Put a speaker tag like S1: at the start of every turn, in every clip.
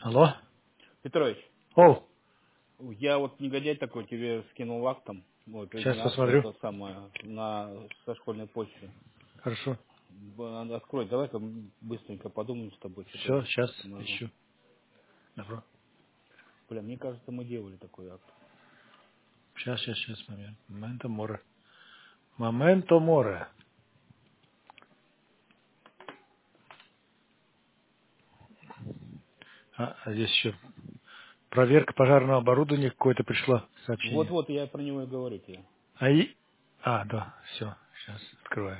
S1: Алло?
S2: Петрович,
S1: О,
S2: я вот негодяй такой тебе скинул актом, вот,
S1: сейчас посмотрю.
S2: это самое, со школьной почты.
S1: Хорошо.
S2: Открой, давай-ка быстренько подумаем с тобой, что-то
S1: Все, сейчас
S2: нужно.
S1: ищу. Добро.
S2: Бля, мне кажется, мы делали такой акт.
S1: Сейчас, момент. Моменто море. Моменто море. А здесь еще проверка пожарного оборудования какое-то пришло сообщение.
S2: Вот-вот, я про него и говорю тебе.
S1: Да, все, сейчас открываю.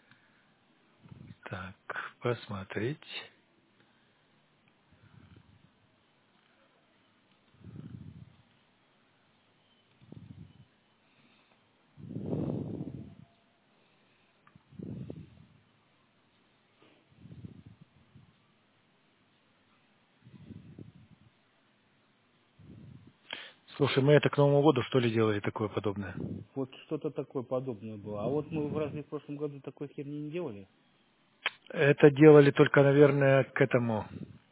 S1: Так, посмотреть. Слушай, мы это к Новому году, что ли, делали такое подобное?
S2: Вот что-то такое подобное было. А вот мы разве в прошлом году такой херни не делали?
S1: Это делали только, наверное, к этому,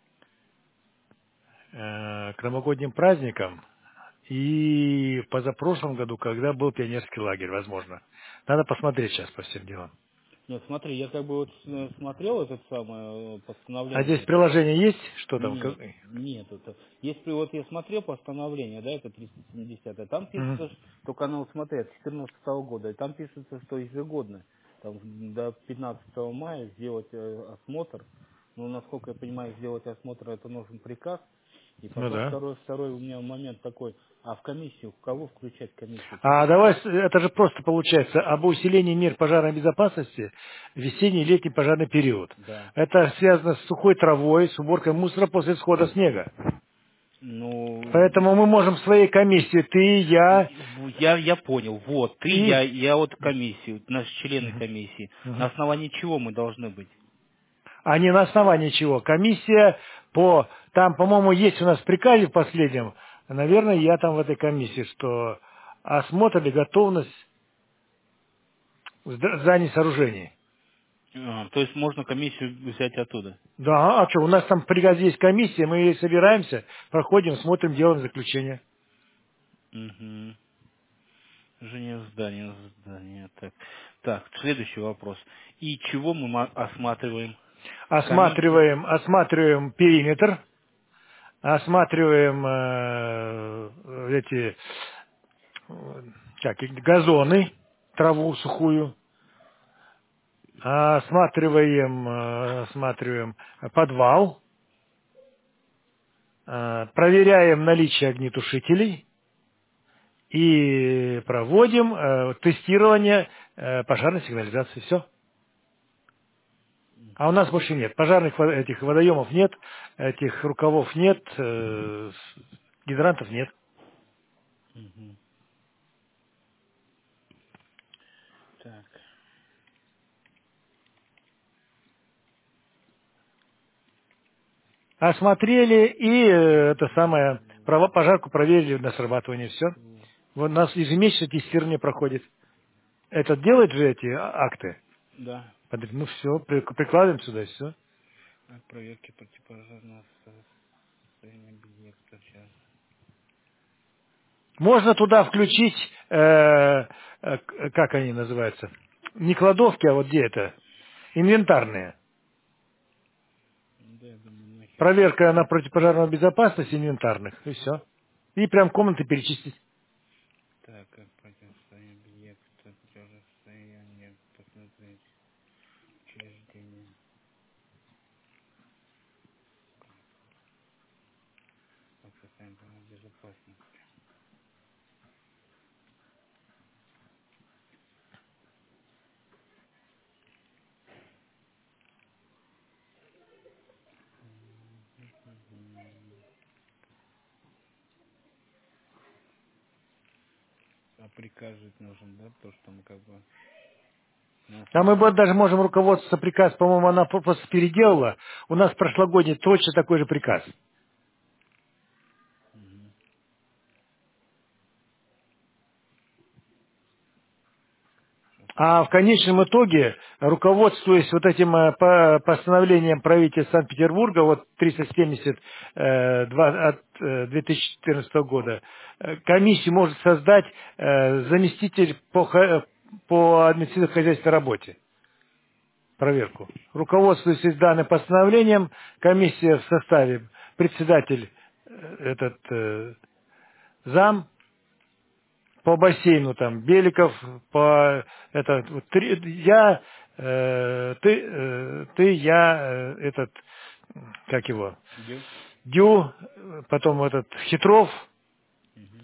S1: к новогодним праздникам. И в позапрошлом году, когда был пионерский лагерь, возможно. Надо посмотреть сейчас по всем делам.
S2: Нет, смотри, я как бы вот смотрел это самое
S1: А здесь
S2: постановление.
S1: приложение есть? Что там?
S2: Нет, нет, это. Если вот я смотрел постановление, да, это 370, там
S1: Мгм.
S2: пишется, только оно, вот смотри, от 2014 года, и там пишется, что ежегодно, там, до 15 мая сделать осмотр. Ну, насколько я понимаю, сделать осмотр, это нужен приказ. И
S1: Ну
S2: потом
S1: да.
S2: второй у меня момент такой, а в комиссию, в кого включать комиссию?
S1: А давай, это же просто получается об усилении мер пожарной безопасности в весенний и летний пожарный период.
S2: Да.
S1: Это связано с сухой травой, с уборкой мусора после схода снега.
S2: Ну,
S1: Поэтому мы можем в своей комиссии, ты, я
S2: я понял, вот, ты,
S1: и...
S2: я вот комиссию, наши члены
S1: Мгм.
S2: комиссии. На
S1: Мгм.
S2: основании чего мы должны быть?
S1: А не на основании чего. Комиссия по... Там, по-моему, есть у нас в приказе в последнем, наверное, я там в этой комиссии, что осмотр и готовность зданий сооружений.
S2: То есть можно комиссию взять оттуда.
S1: Да, а что, у нас там в приказе есть комиссия, мы собираемся, проходим, смотрим, делаем заключение.
S2: Угу. Здание. Так, следующий вопрос. И чего мы осматриваем? Комиссия.
S1: Осматриваем периметр, осматриваем эти газоны, траву сухую, осматриваем подвал, проверяем наличие огнетушителей и проводим тестирование пожарной сигнализации. Все. А у нас больше нет. Пожарных этих водоемов нет, этих рукавов нет, гидрантов нет.
S2: Мгм. Так.
S1: Осмотрели и это самое, пожарку проверили на срабатывание. Все. Вот у нас ежемесячно тестирование проходит. Это делает же эти акты.
S2: Да.
S1: Ну все, прикладываем сюда и все.
S2: От проверки противопожарного состояния объекта. Сейчас.
S1: Можно туда включить, как они называются, не кладовки, а вот где это, инвентарные.
S2: Да, я думаю, нахер.
S1: Проверка на противопожарную безопасность инвентарных, и все. И прям комнаты перечистить.
S2: Так, как противостояние объекта, противостояние, посмотреть, учреждение, как состояние безопасности. А прикажет нужен, да, то, что мы как бы на
S1: А мы
S2: основании.
S1: даже можем руководствоваться приказ, по-моему, она просто переделала. У нас прошлогодний точно такой же приказ.
S2: Мгм.
S1: А в конечном итоге, руководствуясь вот этим постановлением правительства Санкт-Петербурга, вот 370 от 2014 года, комиссию может создать заместитель по административно-хозяйственной работе. Проверку. Руководствуясь данным постановлением, комиссия в составе председатель зам, по бассейну там Беликов, по вот я, как его,
S2: Дю.
S1: Дю, потом Хитров,
S2: Мгм.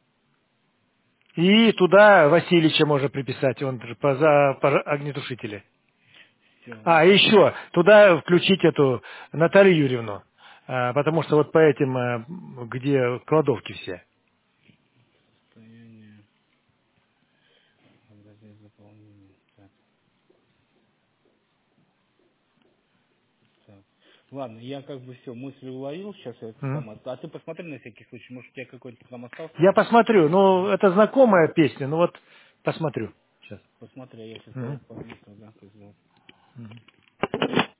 S1: и туда Васильевича можно приписать, он же по огнетушителе.
S2: Все.
S1: А, еще туда включить эту Наталью Юрьевну, потому что вот по этим, где кладовки все.
S2: Состояние. Образец заполнения. Так, так. Ладно, я как бы все, мысли уловил, сейчас я это
S1: М.
S2: сам. А ты посмотри на всякий случай, может у тебя какой-то там остался?
S1: Я посмотрю, ну, это знакомая песня, ну вот посмотрю сейчас.
S2: Посмотри, а я сейчас
S1: Мгм.
S2: по месту, да, как зовут.